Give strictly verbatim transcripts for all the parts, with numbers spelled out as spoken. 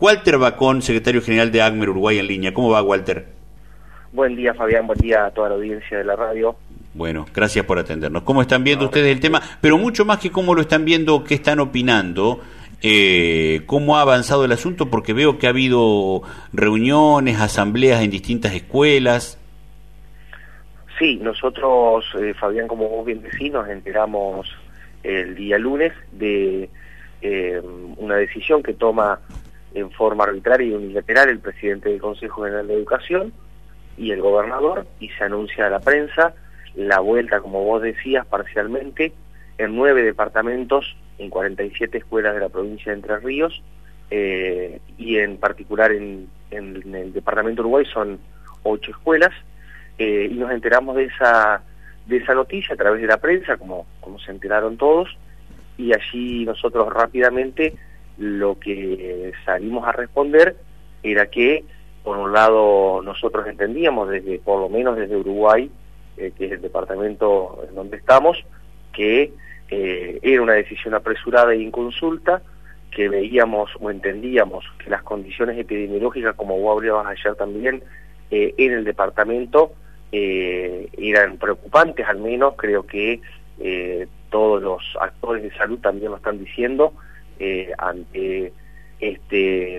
Walter Bacón, secretario general de ACMER Uruguay en línea. ¿Cómo va, Walter? Buen día, Fabián, buen día a toda la audiencia de la radio. Bueno, gracias por atendernos. ¿Cómo están viendo No, ustedes el tema? Pero mucho más que cómo lo están viendo, qué están opinando, eh, cómo ha avanzado el asunto, porque veo que ha habido reuniones, asambleas en distintas escuelas. Sí, nosotros, eh, Fabián, como vos bien decís, nos enteramos el día lunes de eh, una decisión que toma en forma arbitraria y unilateral el presidente del Consejo General de Educación y el gobernador, y se anuncia a la prensa la vuelta, como vos decías, parcialmente en nueve departamentos, en cuarenta y siete escuelas de la provincia de Entre Ríos, eh, y en particular en, en, en el departamento de Uruguay son ocho escuelas, eh, y nos enteramos de esa de esa noticia a través de la prensa, como, como se enteraron todos, y allí nosotros rápidamente lo que salimos a responder era que, por un lado, nosotros entendíamos, desde por lo menos desde Uruguay, eh, que es el departamento en donde estamos, que eh, era una decisión apresurada e inconsulta, que veíamos o entendíamos que las condiciones epidemiológicas, como vos hablabas ayer también, eh, en el departamento eh, eran preocupantes, al menos creo que eh, todos los actores de salud también lo están diciendo, eh, ante este...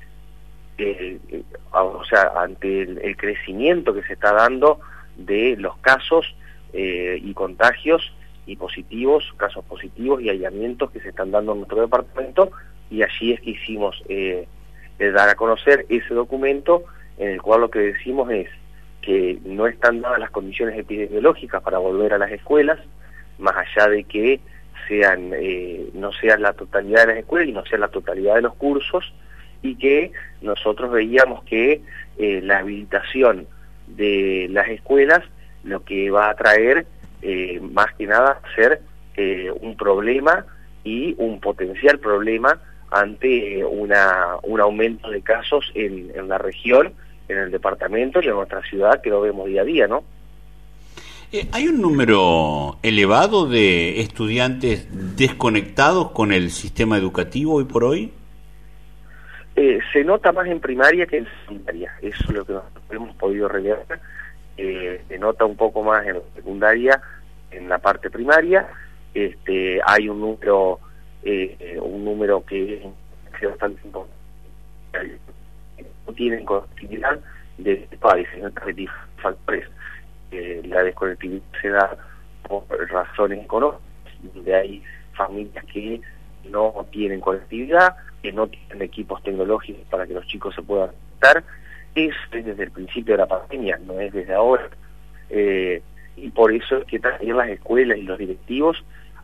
Eh, eh, o sea, ante el, el crecimiento que se está dando de los casos eh, y contagios y positivos, casos positivos y hallamientos que se están dando en nuestro departamento, y allí es que hicimos eh, eh, dar a conocer ese documento en el cual lo que decimos es que no están dadas las condiciones epidemiológicas para volver a las escuelas, más allá de que sean eh, no sean la totalidad de las escuelas y no sean la totalidad de los cursos, y que nosotros veíamos que eh, la habilitación de las escuelas lo que va a traer eh, más que nada ser eh, un problema y un potencial problema ante eh, una un aumento de casos en, en la región, en el departamento y en nuestra ciudad, que lo vemos día a día, ¿no? Eh, ¿Hay un número elevado de estudiantes desconectados con el sistema educativo hoy por hoy? Eh, se nota más en primaria que en secundaria, eso es lo que nosotros hemos podido relevar. Eh, se nota un poco más en secundaria, en la parte primaria. Este, hay un número, eh, un número que es bastante importante. No tienen conectividad de diferentes factores. Eh, la desconectividad se da por razones económicas, donde hay familias que no tienen conectividad, que no tienen equipos tecnológicos para que los chicos se puedan conectar. Eso es desde el principio de la pandemia, no es desde ahora. Eh, y por eso es que también las escuelas y los directivos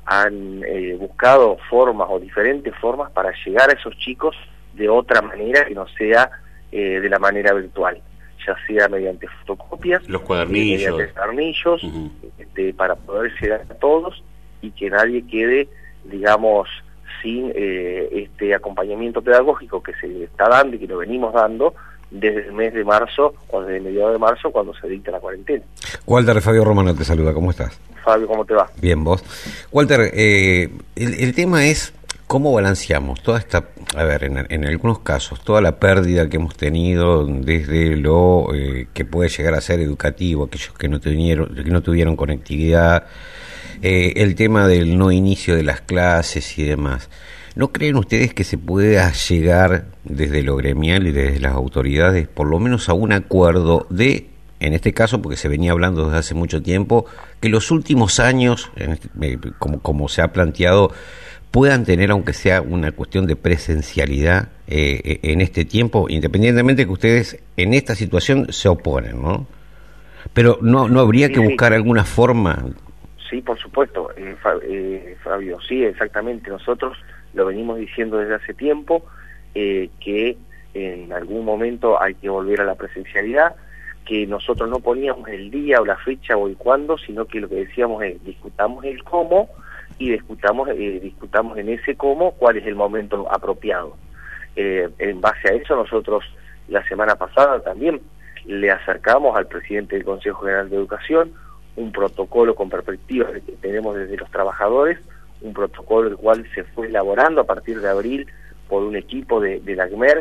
han eh, buscado formas o diferentes formas para llegar a esos chicos de otra manera que no sea eh, de la manera virtual, ya sea mediante fotocopias, los cuadernillos, eh, mediante cuadernillos, uh-huh. este, para poder llegar a todos y que nadie quede, digamos, sin eh, este acompañamiento pedagógico que se está dando y que lo venimos dando desde el mes de marzo o desde el mediados de marzo, cuando se dicta la cuarentena. Walter, Fabio Romano te saluda, ¿cómo estás? Fabio, ¿cómo te va? Bien, vos. Walter, eh, el, el tema es cómo balanceamos toda esta, a ver, en, en algunos casos, toda la pérdida que hemos tenido desde lo eh, que puede llegar a ser educativo, aquellos que no tuvieron, que no tuvieron conectividad, Eh, el tema del no inicio de las clases y demás. ¿No creen ustedes que se pueda llegar desde lo gremial y desde las autoridades por lo menos a un acuerdo de, en este caso, porque se venía hablando desde hace mucho tiempo, que los últimos años, en este, eh, como, como se ha planteado, puedan tener, aunque sea una cuestión de presencialidad eh, en este tiempo, independientemente de que ustedes en esta situación se oponen, ¿no? Pero no, no habría sí, que buscar sí. alguna forma. Sí, por supuesto, eh, eh, Fabio, sí, exactamente. Nosotros lo venimos diciendo desde hace tiempo, eh, que en algún momento hay que volver a la presencialidad, que nosotros no poníamos el día o la fecha o el cuándo, sino que lo que decíamos es, discutamos el cómo y discutamos, eh, discutamos en ese cómo cuál es el momento apropiado. Eh, en base a eso, nosotros la semana pasada también le acercamos al presidente del Consejo General de Educación un protocolo con perspectiva que tenemos desde los trabajadores, un protocolo el cual se fue elaborando a partir de abril por un equipo de, de la ACMER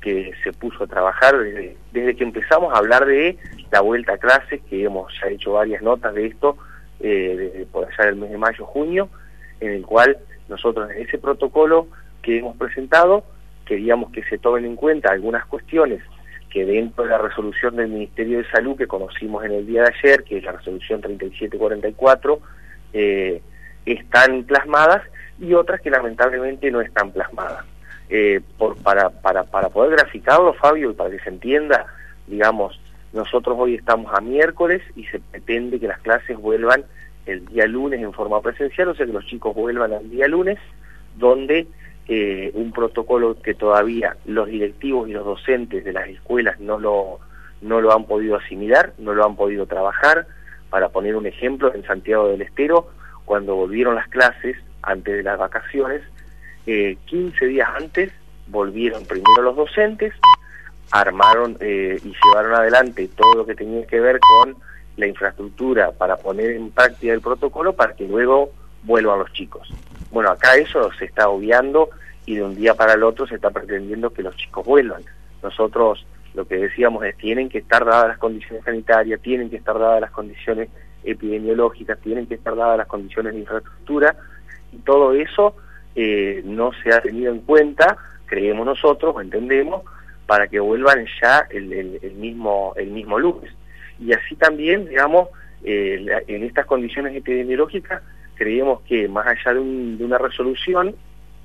que se puso a trabajar desde, desde que empezamos a hablar de la vuelta a clases, que hemos ya hecho varias notas de esto, eh, desde por allá del mes de mayo, junio, en el cual nosotros en ese protocolo que hemos presentado queríamos que se tomen en cuenta algunas cuestiones que dentro de la resolución del Ministerio de Salud que conocimos en el día de ayer, que es la resolución treinta y siete cuarenta y cuatro, eh, están plasmadas, y otras que lamentablemente no están plasmadas. Eh, por, para, para, para poder graficarlo, Fabio, y para que se entienda, digamos, nosotros hoy estamos a miércoles y se pretende que las clases vuelvan el día lunes en forma presencial, o sea que los chicos vuelvan al día lunes, donde eh, un protocolo que todavía los directivos y los docentes de las escuelas no lo, no lo han podido asimilar, no lo han podido trabajar. Para poner un ejemplo, en Santiago del Estero, cuando volvieron las clases antes de las vacaciones, eh, quince días antes volvieron primero los docentes, armaron eh, y llevaron adelante todo lo que tenía que ver con la infraestructura para poner en práctica el protocolo para que luego vuelvan los chicos. Bueno, acá eso se está obviando y de un día para el otro se está pretendiendo que los chicos vuelvan. Nosotros lo que decíamos es tienen que estar dadas las condiciones sanitarias, tienen que estar dadas las condiciones epidemiológicas, tienen que estar dadas las condiciones de infraestructura, y todo eso eh, no se ha tenido en cuenta, creemos nosotros o entendemos, para que vuelvan ya el, el, el mismo el mismo lunes. Y así también, digamos, eh, la, en estas condiciones epidemiológicas, creemos que más allá de, un, de una resolución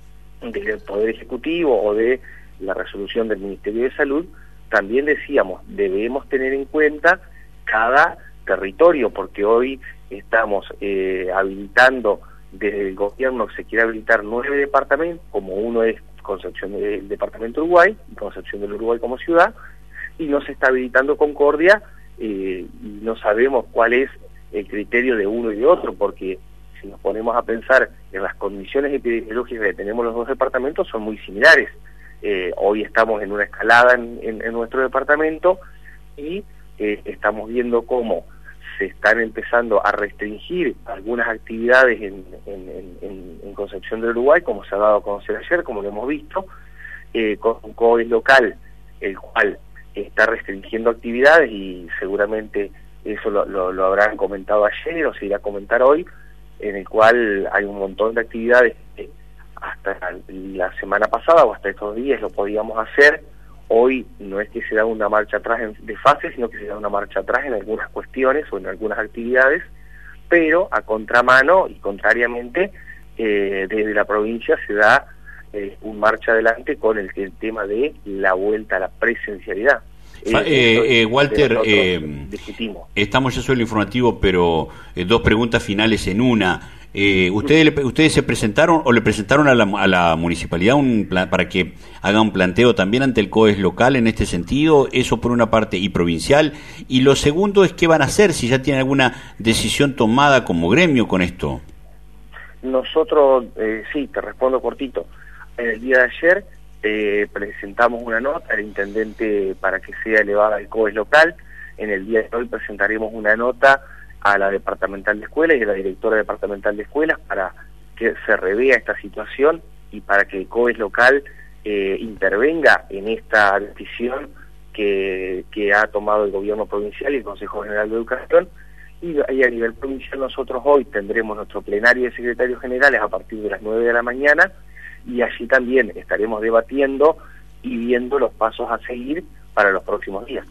del Poder Ejecutivo o de la resolución del Ministerio de Salud, también decíamos, debemos tener en cuenta cada territorio, porque hoy estamos eh, habilitando, desde el gobierno se quiere habilitar nueve departamentos, como uno es Concepción del Departamento Uruguay, Concepción del Uruguay como ciudad, y no se está habilitando Concordia, eh, y no sabemos cuál es el criterio de uno y de otro, porque si nos ponemos a pensar en las condiciones epidemiológicas que tenemos los dos departamentos, son muy similares. Eh, hoy estamos en una escalada en, en, en nuestro departamento y eh, estamos viendo cómo se están empezando a restringir algunas actividades en, en, en, en Concepción del Uruguay, como se ha dado a conocer ayer, como lo hemos visto, eh, con un COE local, el cual está restringiendo actividades, y seguramente eso lo, lo, lo habrán comentado ayer o se irá a comentar hoy, en el cual hay un montón de actividades que hasta la semana pasada o hasta estos días lo podíamos hacer. Hoy no es que se da una marcha atrás en, de fase, sino que se da una marcha atrás en algunas cuestiones o en algunas actividades, pero a contramano y contrariamente, eh, desde la provincia se da eh, un marcha adelante con el, el tema de la vuelta a la presencialidad. Eh, eh, eh, Walter, eh, estamos ya sobre el informativo, pero eh, dos preguntas finales en una. Eh, ¿ustedes, le, ¿Ustedes se presentaron o le presentaron a la, a la municipalidad un plan, para que haga un planteo también ante el COES local en este sentido? Eso por una parte, y provincial. Y lo segundo es qué van a hacer, si ya tienen alguna decisión tomada como gremio con esto. Nosotros, eh, sí, te respondo cortito. El día de ayer eh, presentamos una nota al intendente para que sea elevada al COES local. En el día de hoy presentaremos una nota a la departamental de escuelas y a la directora departamental de escuelas para que se revea esta situación y para que el COES local eh, intervenga en esta decisión que, que ha tomado el gobierno provincial y el Consejo General de Educación. Y, y a nivel provincial nosotros hoy tendremos nuestro plenario de secretarios generales a partir de las nueve de la mañana, y allí también estaremos debatiendo y viendo los pasos a seguir para los próximos días.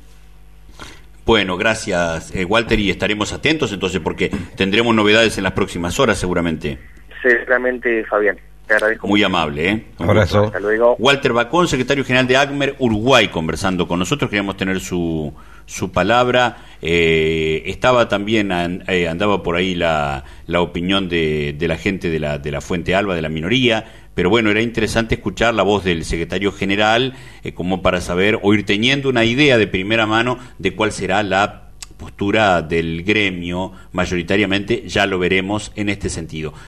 Bueno, gracias, eh, Walter, y estaremos atentos entonces porque tendremos novedades en las próximas horas seguramente. Seguramente, Fabián. Te agradezco Muy mucho. amable, ¿eh? Un abrazo. Hasta luego. Walter Bacón, secretario general de ACMER Uruguay, conversando con nosotros. Queríamos tener su su palabra. Eh, estaba también, eh, andaba por ahí la, la opinión de, de la gente de la, de la Fuente Alba, de la minoría, pero bueno, era interesante escuchar la voz del secretario general, eh, como para saber o ir teniendo una idea de primera mano de cuál será la postura del gremio, mayoritariamente ya lo veremos en este sentido.